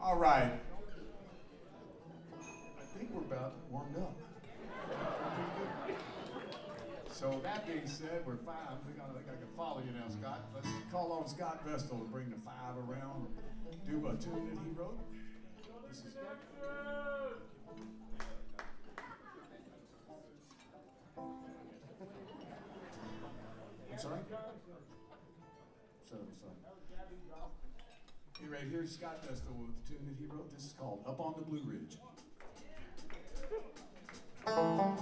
All right. I think we're about warmed up. So that being said, we're five. I think I can follow you now, Scott. Let's call on Scott Vestal to bring the five around. Do a tune that he wrote. This is. I'm sorry? So. Right here's Scott Vestal with the tune that he wrote. This is called Up on the Blue Ridge.